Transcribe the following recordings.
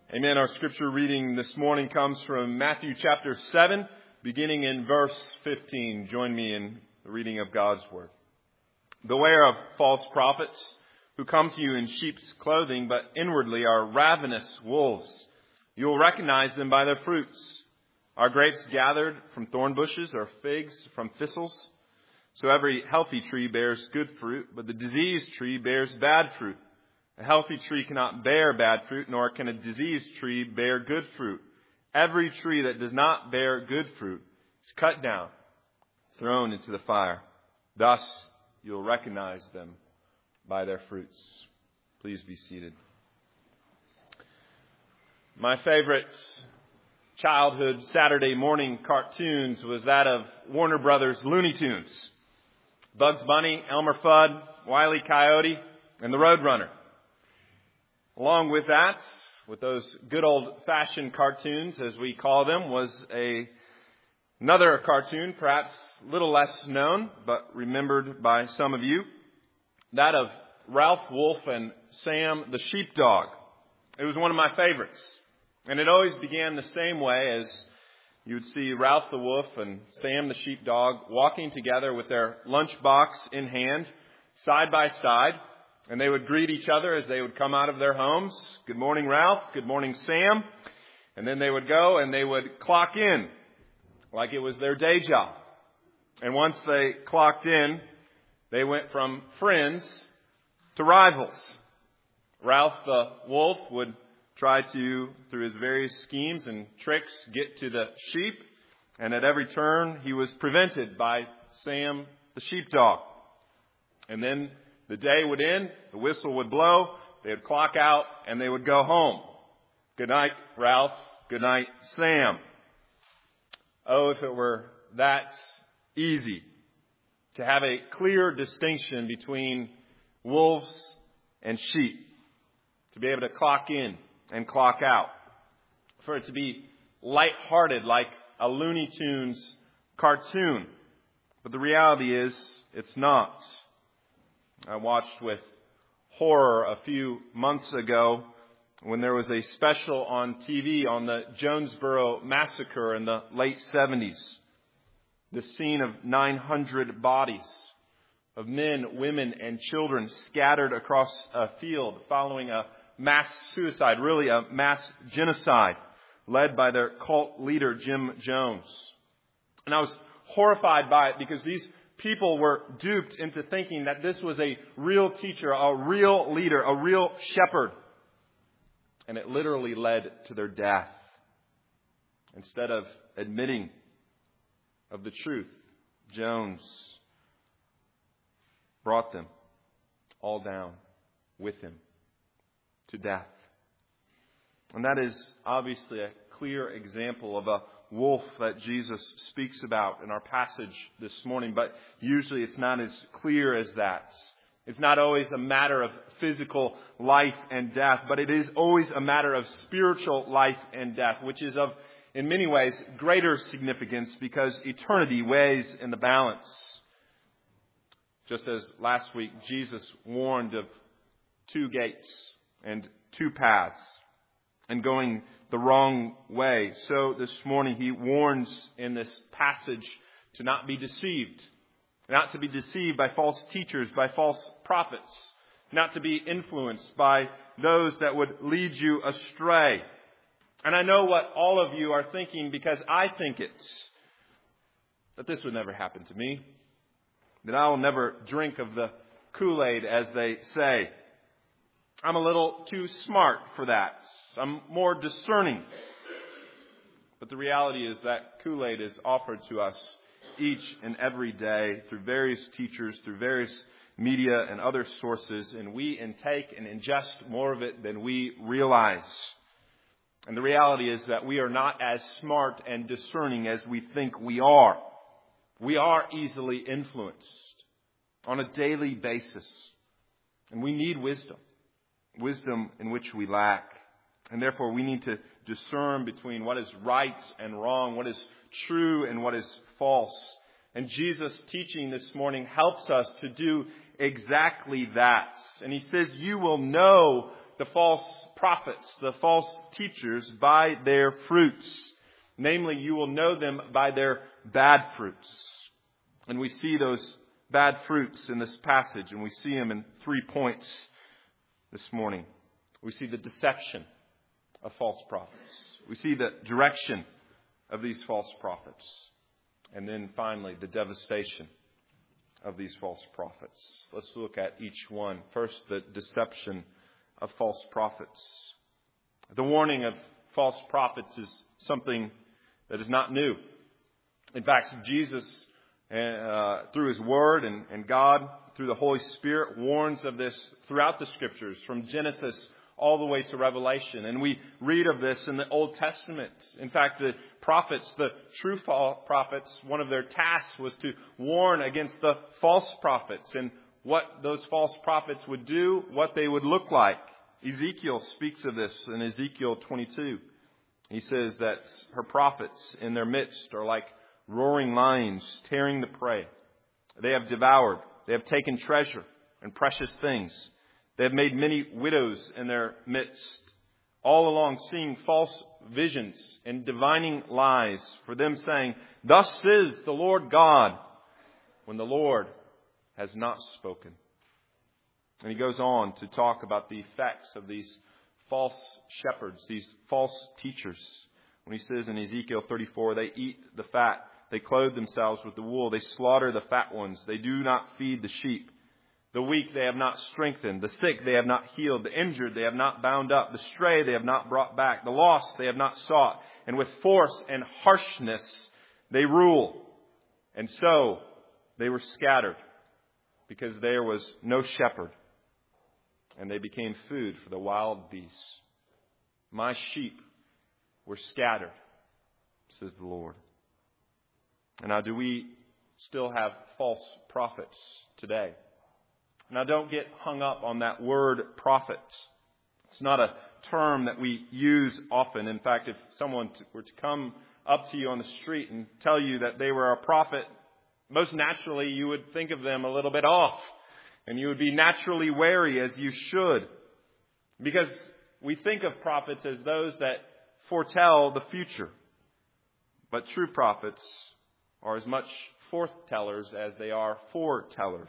Amen. Our scripture reading this morning comes from Matthew chapter 7, beginning in verse 15. Join me in the reading of God's Word. Beware of false prophets who come to you in sheep's clothing, but inwardly are ravenous wolves. You will recognize them by their fruits. Are grapes gathered from thorn bushes or figs from thistles? So every healthy tree bears good fruit, but the diseased tree bears bad fruit. A healthy tree cannot bear bad fruit, nor can a diseased tree bear good fruit. Every tree that does not bear good fruit is cut down, thrown into the fire. Thus you will recognize them by their fruits. Please be seated. My favorite childhood Saturday morning cartoons was that of Warner Brothers Looney Tunes. Bugs Bunny, Elmer Fudd, Wile E. Coyote, and the Roadrunner. Along with that, with those good old-fashioned cartoons, as we call them, was another cartoon, perhaps a little less known, but remembered by some of you, that of Ralph Wolf and Sam the Sheepdog. It was one of my favorites, and it always began the same way as you would see Ralph the Wolf and Sam the Sheepdog walking together with their lunchbox in hand, side by side. And they would greet each other as they would come out of their homes. Good morning, Ralph. Good morning, Sam. And then they would go and they would clock in like it was their day job. And once they clocked in, they went from friends to rivals. Ralph the Wolf would try to, through his various schemes and tricks, get to the sheep. And at every turn, he was prevented by Sam the Sheepdog. And then the day would end, the whistle would blow, they would clock out, and they would go home. Good night, Ralph. Good night, Sam. Oh, if it were that easy to have a clear distinction between wolves and sheep, to be able to clock in and clock out, for it to be lighthearted like a Looney Tunes cartoon. But the reality is, it's not. I watched with horror a few months ago when there was a special on TV on the Jonesboro massacre in the late 70s. The scene of 900 bodies of men, women, and children scattered across a field following a mass suicide, really a mass genocide led by their cult leader, Jim Jones. And I was horrified by it because these people were duped into thinking that this was a real teacher, a real leader, a real shepherd. And it literally led to their death. Instead of admitting of the truth, Jones brought them all down with him to death. And that is obviously a clear example of a wolf that Jesus speaks about in our passage this morning, but usually it's not as clear as that. It's not always a matter of physical life and death, but it is always a matter of spiritual life and death, which is of, in many ways, greater significance because eternity weighs in the balance. Just as last week Jesus warned of two gates and two paths and going the wrong way. So this morning he warns in this passage to not be deceived. Not to be deceived by false teachers, by false prophets. Not to be influenced by those that would lead you astray. And I know what all of you are thinking because I think it. That this would never happen to me. That I will never drink of the Kool-Aid, as they say. I'm a little too smart for that. I'm more discerning. But the reality is that Kool-Aid is offered to us each and every day through various teachers, through various media and other sources, and we intake and ingest more of it than we realize. And the reality is that we are not as smart and discerning as we think we are. We are easily influenced on a daily basis. And we need wisdom. Wisdom in which we lack. And therefore we need to discern between what is right and wrong, what is true and what is false. And Jesus' teaching this morning helps us to do exactly that. And he says, you will know the false prophets, the false teachers, by their fruits. Namely, you will know them by their bad fruits. And we see those bad fruits in this passage, and we see them in 3 points this morning. We see the deception of false prophets. We see the direction of these false prophets. And then finally, the devastation of these false prophets. Let's look at each one. First, the deception of false prophets. The warning of false prophets is something that is not new. In fact, Jesus, through His Word and God, through the Holy Spirit, warns of this throughout the Scriptures, from Genesis all the way to Revelation. And we read of this in the Old Testament. In fact, the prophets, the true prophets, one of their tasks was to warn against the false prophets and what those false prophets would do, what they would look like. Ezekiel speaks of this in Ezekiel 22. He says that her prophets in their midst are like roaring lions tearing the prey. They have devoured. They have taken treasure and precious things. They have made many widows in their midst, all along seeing false visions and divining lies, for them saying, "Thus says the Lord God," when the Lord has not spoken. And he goes on to talk about the effects of these false shepherds, these false teachers. When he says in Ezekiel 34, they eat the fat, they clothe themselves with the wool, they slaughter the fat ones, they do not feed the sheep. The weak they have not strengthened, the sick they have not healed, the injured they have not bound up, the stray they have not brought back, the lost they have not sought, and with force and harshness they rule. And so they were scattered, because there was no shepherd, and they became food for the wild beasts. My sheep were scattered, says the Lord. And now, do we still have false prophets today? Now, don't get hung up on that word prophet. It's not a term that we use often. In fact, if someone were to come up to you on the street and tell you that they were a prophet, most naturally you would think of them a little bit off. And you would be naturally wary, as you should. Because we think of prophets as those that foretell the future. But true prophets are as much forthtellers as they are foretellers.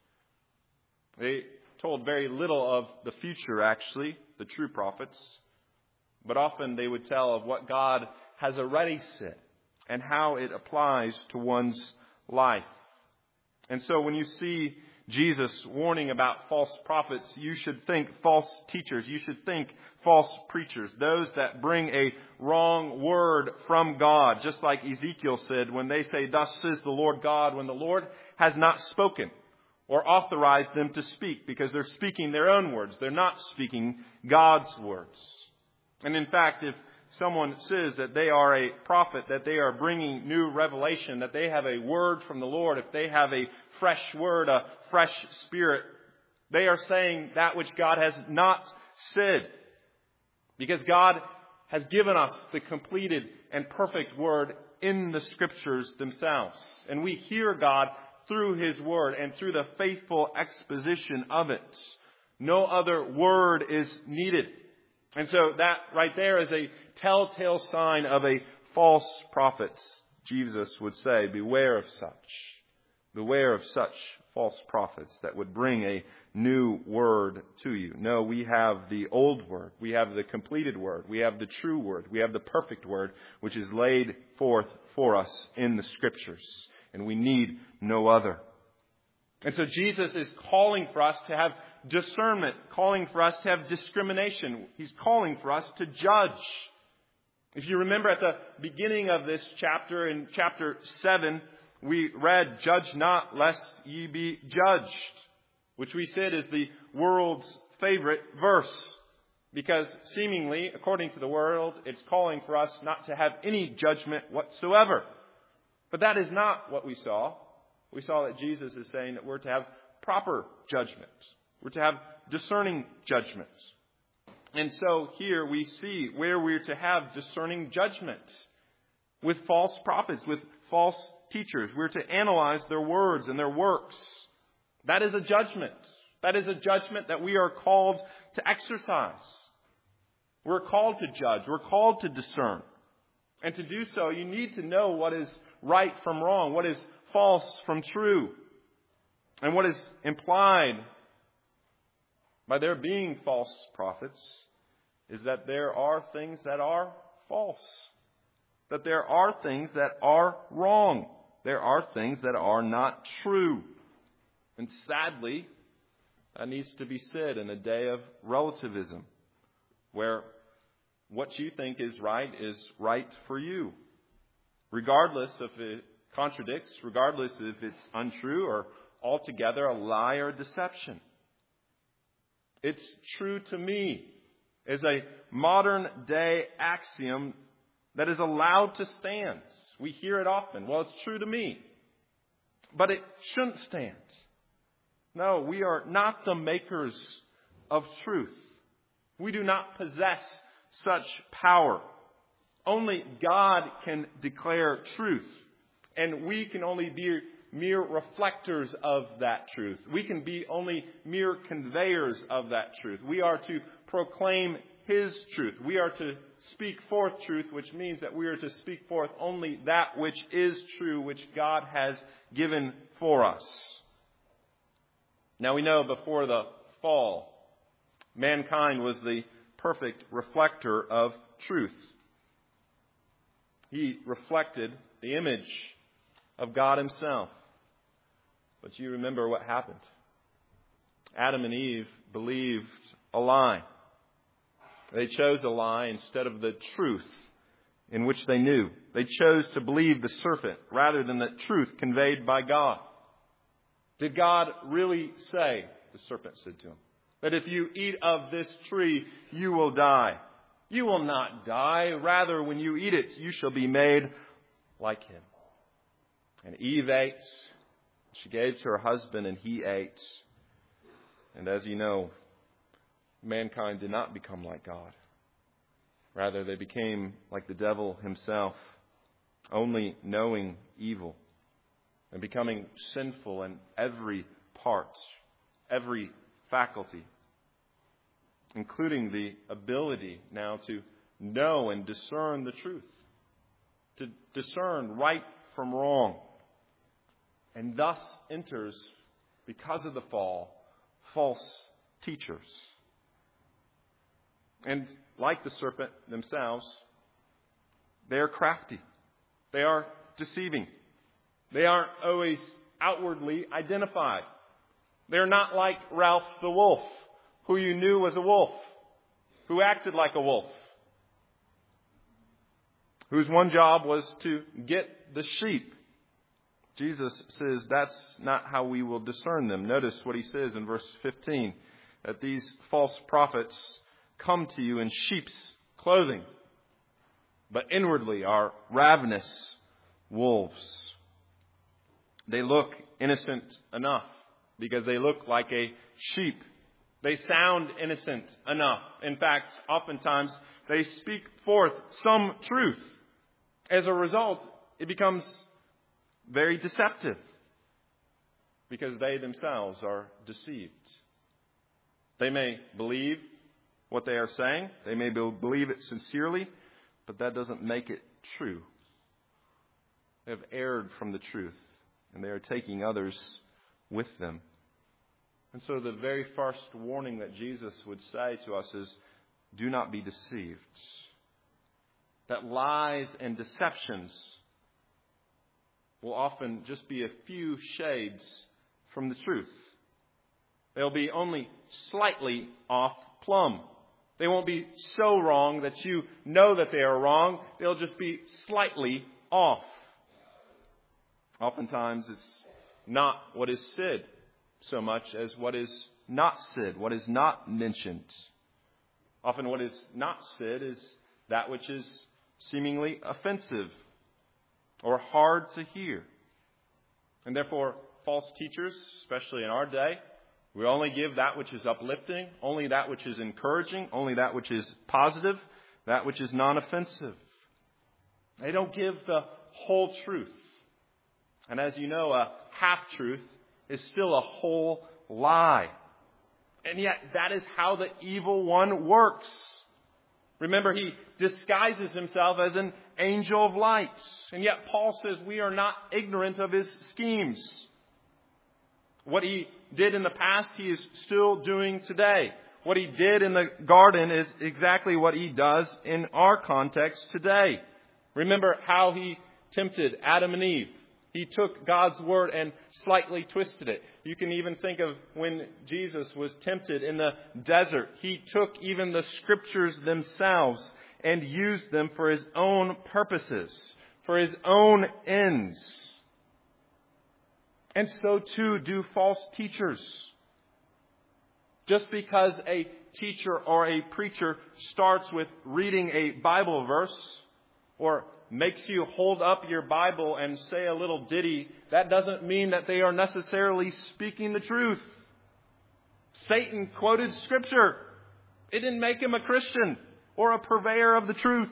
They told very little of the future, actually, the true prophets. But often they would tell of what God has already said and how it applies to one's life. And so when you see Jesus warning about false prophets, you should think false teachers. You should think false preachers. Those that bring a wrong word from God. Just like Ezekiel said, when they say, "Thus says the Lord God," when the Lord has not spoken or authorized them to speak, because they're speaking their own words. They're not speaking God's words. And in fact, if someone says that they are a prophet, that they are bringing new revelation, that they have a word from the Lord, if they have a fresh word, a fresh spirit, they are saying that which God has not said. Because God has given us the completed and perfect word in the Scriptures themselves. And we hear God through His word and through the faithful exposition of it. No other word is needed. And so that right there is a telltale sign of a false prophet. Jesus would say, beware of such. Beware of such false prophets that would bring a new word to you. No, we have the old word. We have the completed word. We have the true word. We have the perfect word, which is laid forth for us in the Scriptures. And we need no other. And so Jesus is calling for us to have discernment, calling for us to have discrimination. He's calling for us to judge. If you remember at the beginning of this chapter, in chapter 7, we read, "Judge not, lest ye be judged," which we said is the world's favorite verse. Because seemingly, according to the world, it's calling for us not to have any judgment whatsoever. But that is not what we saw. We saw that Jesus is saying that we're to have proper judgment. We're to have discerning judgment. And so here we see where we're to have discerning judgment with false prophets, with false teachers. We're to analyze their words and their works. That is a judgment. That is a judgment that we are called to exercise. We're called to judge. We're called to discern. And to do so, you need to know what is right from wrong, what is false from true. And what is implied by there being false prophets is that there are things that are false. That there are things that are wrong. There are things that are not true. And sadly, that needs to be said in a day of relativism, where what you think is right for you, regardless if it contradicts, regardless if it's untrue or altogether a lie or deception. It's true to me is a modern day axiom that is allowed to stand. We hear it often. Well, it's true to me. But it shouldn't stand. No, we are not the makers of truth. We do not possess such power. Only God can declare truth. And we can only be mere reflectors of that truth. We can be only mere conveyors of that truth. We are to proclaim His truth. We are to speak forth truth, which means that we are to speak forth only that which is true, which God has given for us. Now we know before the fall, mankind was the perfect reflector of truth. He reflected the image of God Himself. But you remember what happened. Adam and Eve believed a lie. They chose a lie instead of the truth in which they knew. They chose to believe the serpent rather than the truth conveyed by God. Did God really say, the serpent said to him, that if you eat of this tree, you will die? You will not die. Rather, when you eat it, you shall be made like Him. And Eve ate. She gave to her husband, and he ate. And as you know, mankind did not become like God. Rather, they became like the devil himself, only knowing evil and becoming sinful in every part, every faculty, including the ability now to know and discern the truth, to discern right from wrong. And thus enters, because of the fall, false teachers. And like the serpent themselves, they are crafty. They are deceiving. They aren't always outwardly identified. They're not like Ralph the wolf, who you knew was a wolf, who acted like a wolf, whose one job was to get the sheep. Jesus says that's not how we will discern them. Notice what He says in verse 15, that these false prophets come to you in sheep's clothing, but inwardly are ravenous wolves. They look innocent enough because they look like a sheep. They sound innocent enough. In fact, oftentimes they speak forth some truth. As a result, it becomes very deceptive because they themselves are deceived. They may believe what they are saying. They may believe it sincerely, but that doesn't make it true. They have erred from the truth, and they are taking others with them. And so the very first warning that Jesus would say to us is, do not be deceived. That lies and deceptions will often just be a few shades from the truth. They'll be only slightly off plumb. They won't be so wrong that you know that they are wrong. They'll just be slightly off. Oftentimes it's not what is said so much as what is not said, what is not mentioned. Often what is not said is that which is seemingly offensive or hard to hear. And therefore, false teachers, especially in our day, we only give that which is uplifting, only that which is encouraging, only that which is positive, that which is non-offensive. They don't give the whole truth. And as you know, a half-truth is still a whole lie. And yet that is how the evil one works. Remember, he disguises himself as an angel of light. And yet Paul says we are not ignorant of his schemes. What he did in the past, he is still doing today. What he did in the garden is exactly what he does in our context today. Remember how he tempted Adam and Eve. He took God's word and slightly twisted it. You can even think of when Jesus was tempted in the desert. He took even the scriptures themselves and used them for his own purposes, for his own ends. And so too do false teachers. Just because a teacher or a preacher starts with reading a Bible verse or makes you hold up your Bible and say a little ditty, that doesn't mean that they are necessarily speaking the truth. Satan quoted Scripture. It didn't make him a Christian or a purveyor of the truth.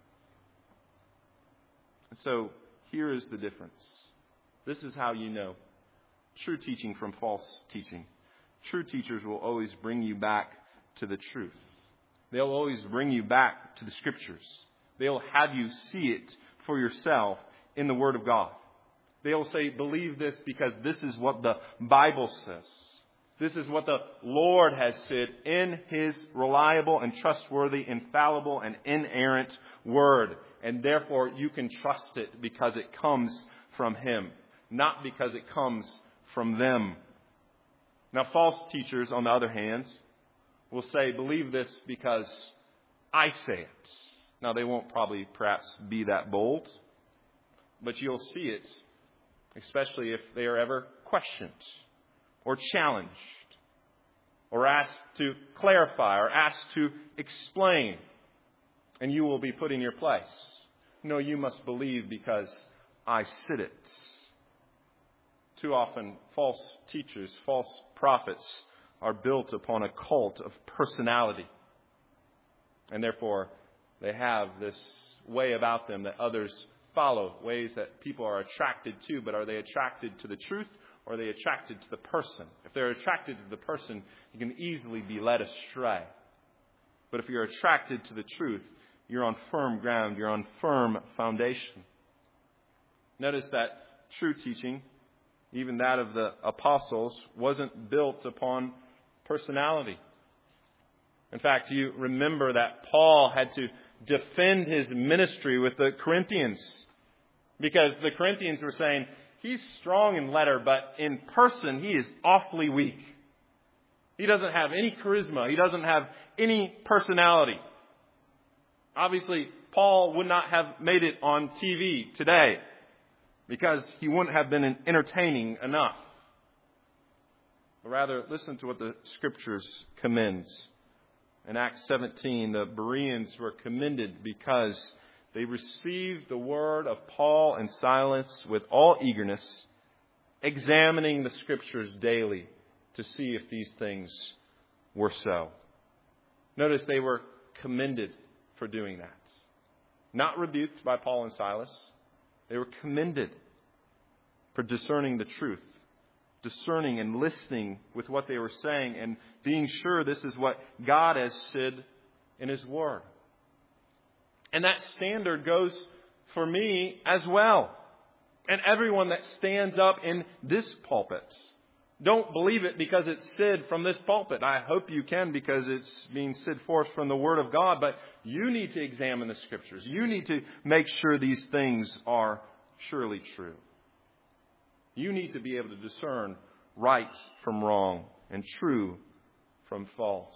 And so here is the difference. This is how you know true teaching from false teaching. True teachers will always bring you back to the truth. They'll always bring you back to the Scriptures. They'll have you see it for yourself in the Word of God. They'll say, believe this because this is what the Bible says. This is what the Lord has said in His reliable and trustworthy, infallible and inerrant Word. And therefore you can trust it because it comes from Him, not because it comes from them. Now, false teachers, on the other hand, will say, believe this because I say it. Now, they won't probably perhaps be that bold, but you'll see it, especially if they are ever questioned or challenged or asked to clarify or asked to explain. And you will be put in your place. No, you must believe because I said it. Too often, false teachers, false prophets are built upon a cult of personality. And therefore, they have this way about them that others follow, ways that people are attracted to. But are they attracted to the truth or are they attracted to the person? If they're attracted to the person, you can easily be led astray. But if you're attracted to the truth, you're on firm ground. You're on firm foundation. Notice that true teaching, even that of the apostles, wasn't built upon personality. In fact, you remember that Paul had to defend his ministry with the Corinthians because the Corinthians were saying, he's strong in letter, but in person he is awfully weak. He doesn't have any charisma. He doesn't have any personality. Obviously, Paul would not have made it on TV today because he wouldn't have been entertaining enough. But rather, listen to what the Scriptures commend. In Acts 17, the Bereans were commended because they received the word of Paul and Silas with all eagerness, examining the Scriptures daily to see if these things were so. Notice they were commended for doing that. Not rebuked by Paul and Silas. They were commended for discerning the truth. Discerning and listening with what they were saying and being sure this is what God has said in His Word. And that standard goes for me as well. And everyone that stands up in this pulpit. Don't believe it because it's said from this pulpit. I hope you can because it's being said forth from the Word of God. But you need to examine the Scriptures. You need to make sure these things are surely true. You need to be able to discern right from wrong and true from false.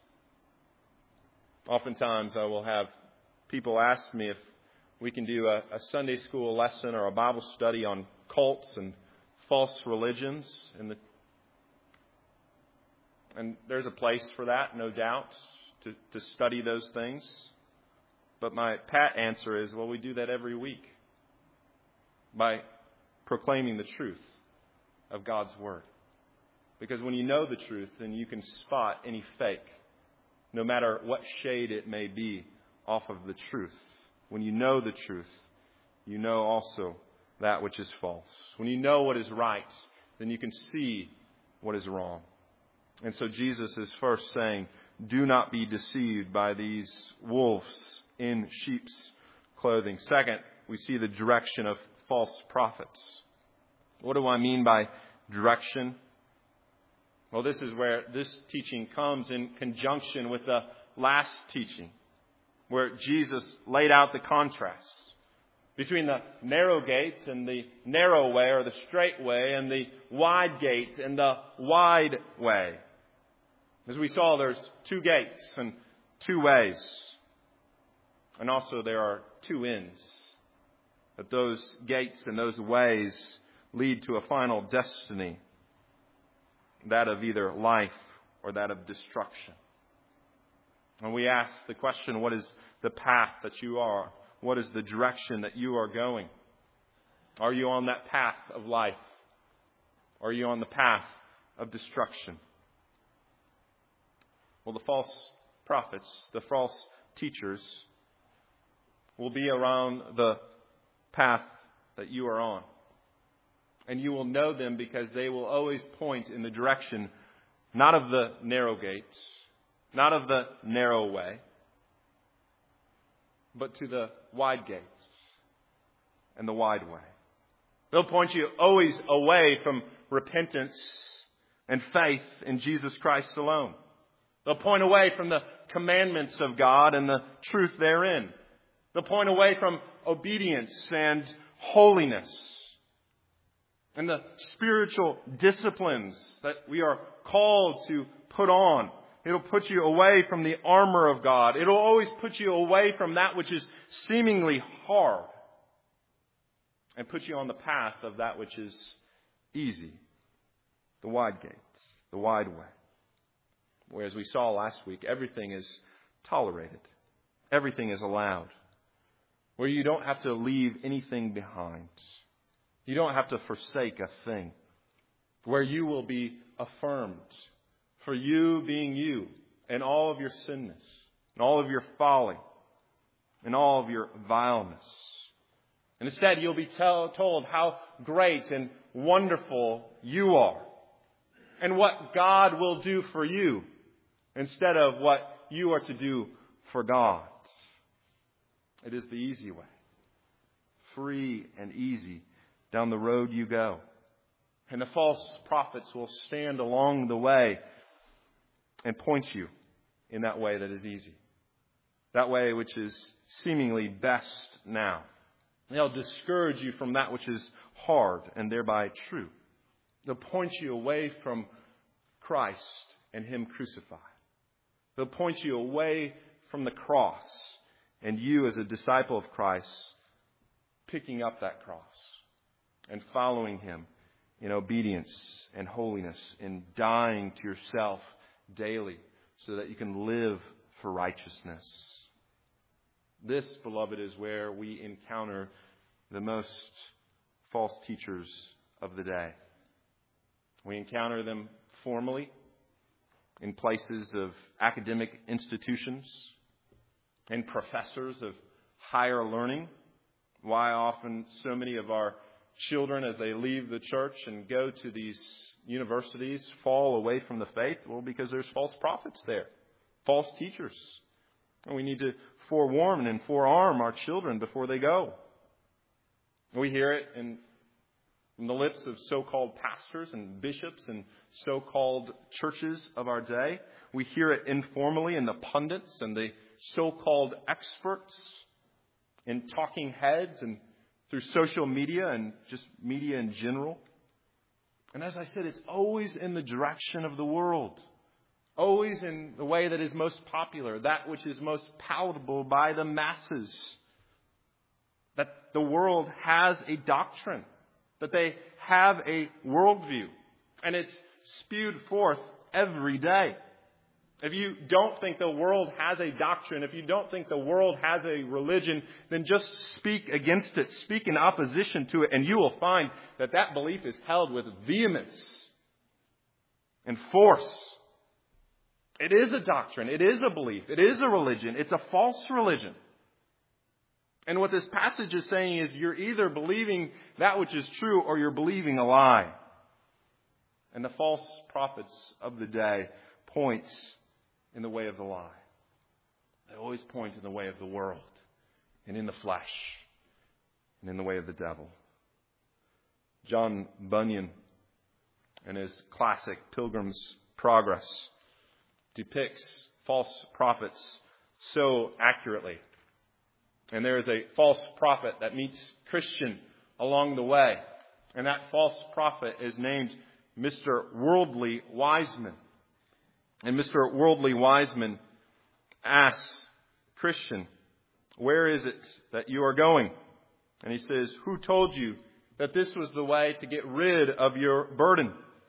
Oftentimes I will have people ask me if we can do a Sunday school lesson or a Bible study on cults and false religions. And there's a place for that, no doubt, to study those things. But my pat answer is, well, we do that every week by proclaiming the truth of God's Word. Because when you know the truth, then you can spot any fake, no matter what shade it may be, off of the truth. When you know the truth, you know also that which is false. When you know what is right, then you can see what is wrong. And so Jesus is first saying, do not be deceived by these wolves in sheep's clothing. Second, we see the direction of false prophets. What do I mean by direction? Well, this is where this teaching comes in conjunction with the last teaching, where Jesus laid out the contrasts between the narrow gate and the narrow way, or the straight way, and the wide gate and the wide way. As we saw, there's two gates and two ways. And also there are two ends. That those gates and those ways lead to a final destiny. That of either life or that of destruction. And we ask the question, what is the path that you are? What is the direction that you are going? Are you on that path of life? Or are you on the path of destruction? Well, the false prophets, the false teachers, will be around the path that you are on. And you will know them because they will always point in the direction, not of the narrow gates, not of the narrow way, but to the wide gates and the wide way. They'll point you always away from repentance and faith in Jesus Christ alone. They'll point away from the commandments of God and the truth therein. They'll point away from obedience and holiness and the spiritual disciplines that we are called to put on. It'll put you away from the armor of God. It'll always put you away from that which is seemingly hard and put you on the path of that which is easy, the wide gates, the wide way. Whereas we saw last week, everything is tolerated. Everything is allowed. Where you don't have to leave anything behind. You don't have to forsake a thing. Where you will be affirmed for you being you and all of your sinness and all of your folly and all of your vileness. And instead, you'll be told how great and wonderful you are and what God will do for you instead of what you are to do for God. It is the easy way. Free and easy down the road you go. And the false prophets will stand along the way and point you in that way that is easy. That way which is seemingly best now. They'll discourage you from that which is hard and thereby true. They'll point you away from Christ and Him crucified. They'll point you away from the cross and you as a disciple of Christ picking up that cross and following Him in obedience and holiness, in dying to yourself daily so that you can live for righteousness. This, beloved, is where we encounter the most false teachers of the day. We encounter them formally in places of academic institutions and professors of higher learning. Why often so many of our children, as they leave the church and go to these universities, fall away from the faith? Well, because there's false prophets there, false teachers. And we need to forewarn and forearm our children before they go. We hear it in the lips of so-called pastors and bishops and so-called churches of our day. We hear it informally in the pundits and the so-called experts, in talking heads and through social media and just media in general. And as I said, it's always in the direction of the world. Always in the way that is most popular, that which is most palatable by the masses. That the world has a doctrine, that they have a worldview, and it's spewed forth every day. If you don't think the world has a doctrine, if you don't think the world has a religion, then just speak against it, speak in opposition to it, and you will find that that belief is held with vehemence and force. It is a doctrine. It is a belief. It is a religion. It's a false religion. And what this passage is saying is you're either believing that which is true or you're believing a lie. And the false prophets of the day point in the way of the lie. They always point in the way of the world and in the flesh and in the way of the devil. John Bunyan, in his classic Pilgrim's Progress, depicts false prophets so accurately. And there is a false prophet that meets Christian along the way. And that false prophet is named Mr. Worldly Wiseman. And Mr. Worldly Wiseman asks Christian, "Where is it that you are going?" And he says, "Who told you that this was the way to get rid of your burden?"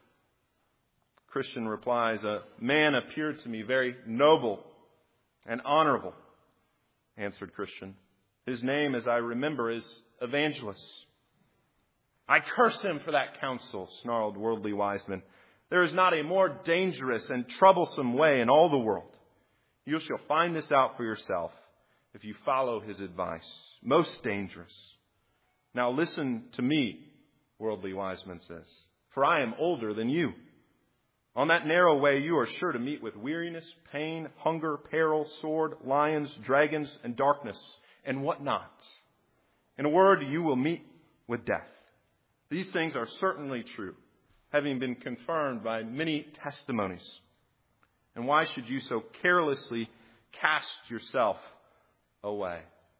Christian replies, "A man appeared to me very noble and honorable," answered Christian. "His name, as I remember, is Evangelist." "I curse him for that counsel," snarled Worldly Wiseman. "There is not a more dangerous and troublesome way in all the world. You shall find this out for yourself if you follow his advice. Most dangerous. Now listen to me," Worldly Wiseman says, "for I am older than you. On that narrow way you are sure to meet with weariness, pain, hunger, peril, sword, lions, dragons, and darkness, and what not. In a word, you will meet with death. These things are certainly true, having been confirmed by many testimonies. And why should you so carelessly cast yourself away?"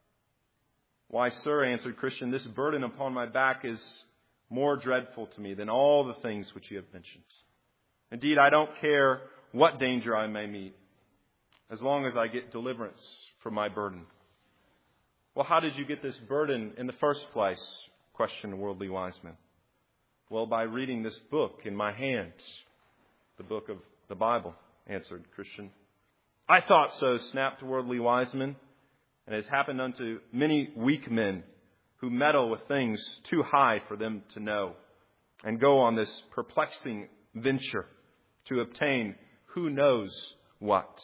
"Why, sir," answered Christian, "this burden upon my back is more dreadful to me than all the things which you have mentioned. Indeed, I don't care what danger I may meet, as long as I get deliverance from my burden." "Well, how did you get this burden in the first place?" questioned Worldly Wiseman. "Well, by reading this book in my hand, the book of the Bible," answered Christian. "I thought so," snapped Worldly Wiseman. "And it has happened unto many weak men who meddle with things too high for them to know, and go on this perplexing venture to obtain who knows what."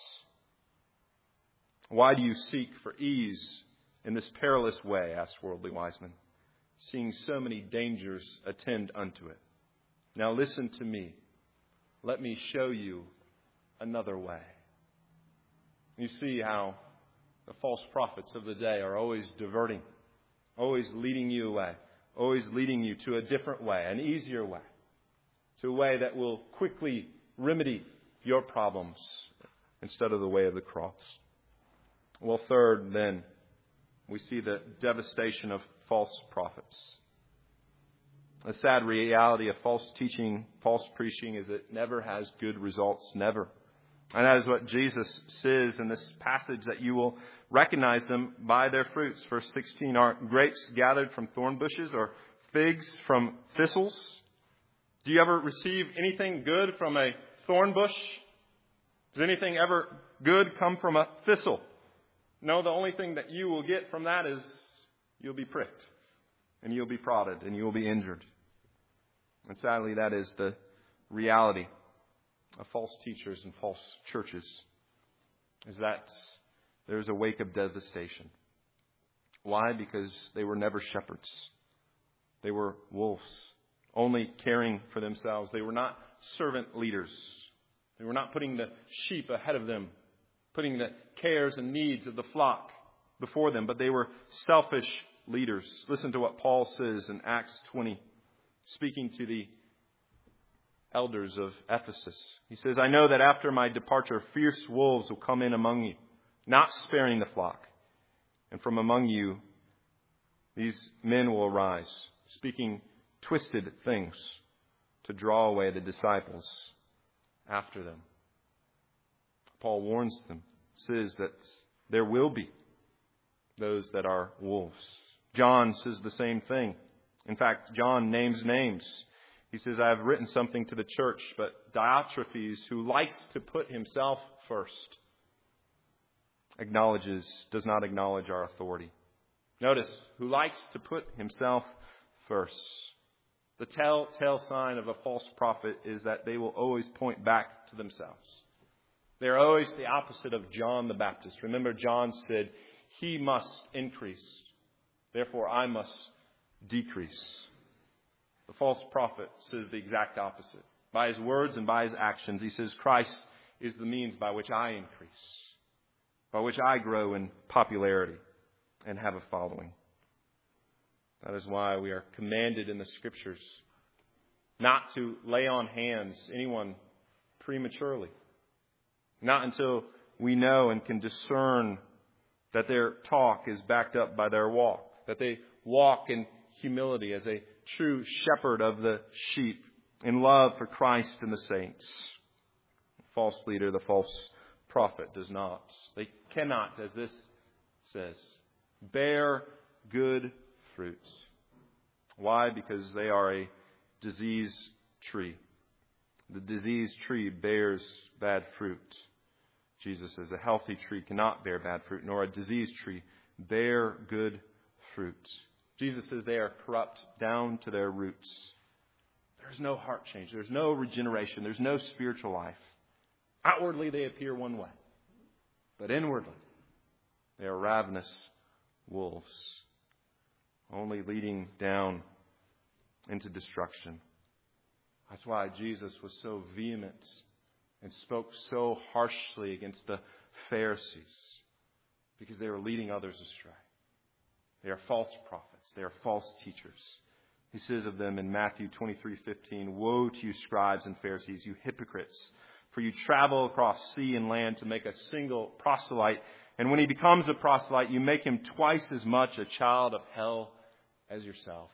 "Why do you seek for ease in this perilous way?" asked Worldly Wiseman, "seeing so many dangers attend unto it. Now listen to me. Let me show you another way." You see how the false prophets of the day are always diverting, always leading you away, always leading you to a different way, an easier way, to a way that will quickly remedy your problems instead of the way of the cross. Well, third, then, we see the devastation of false prophets. The sad reality of false teaching, false preaching, is it never has good results, never. And that is what Jesus says in this passage, that you will recognize them by their fruits. Verse 16, "Are grapes gathered from thorn bushes or figs from thistles? Do you ever receive anything good from a thorn bush? Does anything ever good come from a thistle? No, the only thing that you will get from that is you'll be pricked, and you'll be prodded, and you will be injured." And sadly, that is the reality of false teachers and false churches, is that there's a wake of devastation. Why? Because they were never shepherds. They were wolves, only caring for themselves. They were not servant leaders. They were not putting the sheep ahead of them, putting the cares and needs of the flock before them, but they were selfish leaders. Listen to what Paul says in Acts 20, speaking to the elders of Ephesus. He says, "I know that after my departure, fierce wolves will come in among you, not sparing the flock. And from among you, these men will arise, speaking twisted things to draw away the disciples after them." Paul warns them, says that there will be those that are wolves. John says the same thing. In fact, John names names. He says, "I have written something to the church, but Diotrephes, who likes to put himself first, does not acknowledge our authority." Notice, who likes to put himself first. The telltale sign of a false prophet is that they will always point back to themselves. They're always the opposite of John the Baptist. Remember, John said, "He must increase, therefore I must decrease." The false prophet says the exact opposite. by his words and by his actions. He says, Christ is the means by which I increase, by which I grow in popularity and have a following. That is why we are commanded in the Scriptures not to lay on hands anyone prematurely, not until we know and can discern that their talk is backed up by their walk, that they walk in humility as a true shepherd of the sheep, in love for Christ and the saints. The false leader, the false prophet does not. They cannot, as this says, bear good fruits. Why? Because they are a diseased tree. The diseased tree bears bad fruit. Jesus says a healthy tree cannot bear bad fruit, nor a diseased tree bear good fruit. Jesus says they are corrupt down to their roots. There's no heart change. There's no regeneration. There's no spiritual life. Outwardly they appear one way, but inwardly they are ravenous wolves, only leading down into destruction. That's why Jesus was so vehement and spoke so harshly against the Pharisees, because they were leading others astray. They are false prophets. They are false teachers. He says of them in Matthew 23:15, "Woe to you, scribes and Pharisees, you hypocrites! For you travel across sea and land to make a single proselyte. And when he becomes a proselyte, you make him twice as much a child of hell as yourself."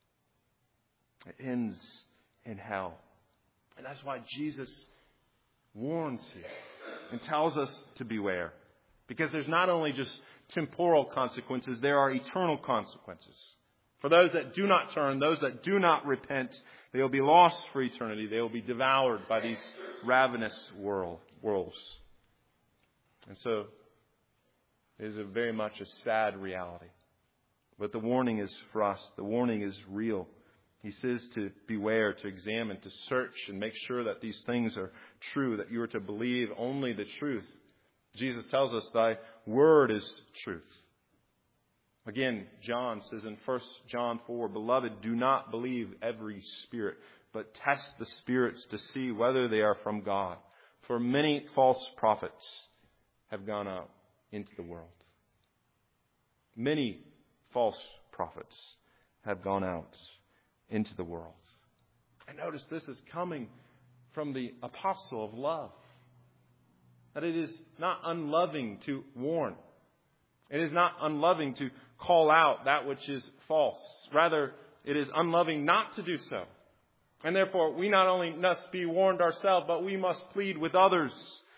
It ends in hell. And that's why Jesus warns here and tells us to beware. Because there's not only just temporal consequences, there are eternal consequences. For those that do not turn, those that do not repent, they will be lost for eternity. They will be devoured by these ravenous wolves. And so it is very much a sad reality. But the warning is for us. The warning is real. He says to beware, to examine, to search, and make sure that these things are true, that you are to believe only the truth. Jesus tells us, "Thy word is truth." Again, John says in 1 John 4, "Beloved, do not believe every spirit, but test the spirits to see whether they are from God. For many false prophets have gone out into the world." Many false prophets have gone out into the world. And notice this is coming from the apostle of love. That it is not unloving to warn. It is not unloving to call out that which is false. Rather, it is unloving not to do so. And therefore, we not only must be warned ourselves, but we must plead with others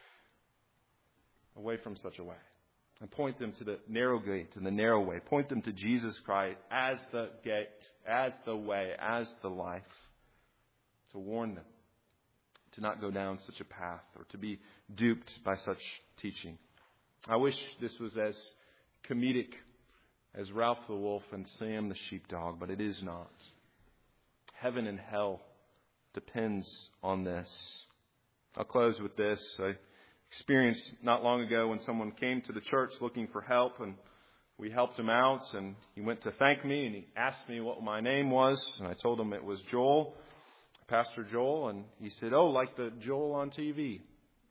away from such a way. And point them to the narrow gate and the narrow way. Point them to Jesus Christ as the gate, as the way, as the life. To warn them to not go down such a path or to be duped by such teaching. I wish this was as comedic as Ralph the Wolf and Sam the Sheepdog, but it is not. Heaven and hell depends on this. I'll close with this. I experienced not long ago when someone came to the church looking for help, and we helped him out, and he went to thank me, and he asked me what my name was, and I told him it was Joel, Pastor Joel, and he said, "Oh, like the Joel on TV."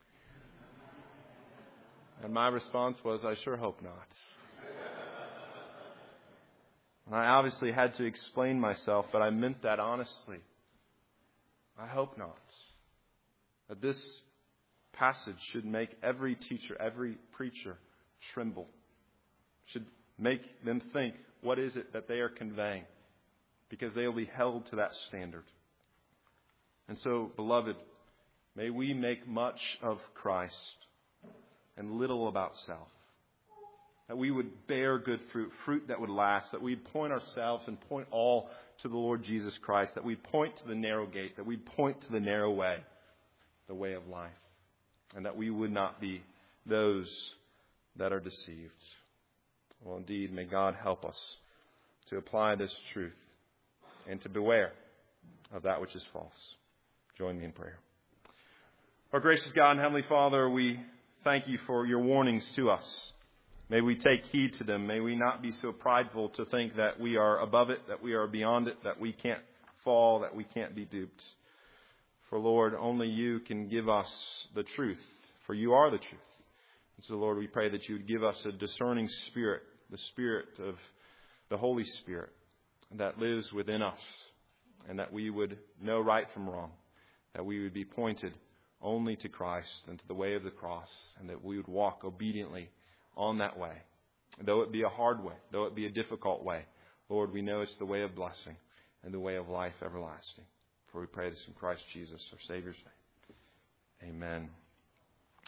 And my response was, "I sure hope not." And I obviously had to explain myself, but I meant that honestly. I hope not. That this passage should make every teacher, every preacher tremble. Should make them think, what is it that they are conveying? Because they will be held to that standard. And so, beloved, may we make much of Christ and little about self. That we would bear good fruit, fruit that would last. That we'd point ourselves and point all to the Lord Jesus Christ. That we'd point to the narrow gate. That we'd point to the narrow way, the way of life. And that we would not be those that are deceived. Well, indeed, may God help us to apply this truth and to beware of that which is false. Join me in prayer. Our gracious God and Heavenly Father, we thank you for your warnings to us. May we take heed to them. May we not be so prideful to think that we are above it, that we are beyond it, that we can't fall, that we can't be duped. For, Lord, only you can give us the truth, for you are the truth. And so, Lord, we pray that you would give us a discerning spirit, the spirit of the Holy Spirit that lives within us, and that we would know right from wrong, that we would be pointed only to Christ and to the way of the cross, and that we would walk obediently on that way. Though it be a hard way, though it be a difficult way, Lord, we know it's the way of blessing and the way of life everlasting. For we pray this in Christ Jesus, our Savior's name. Amen.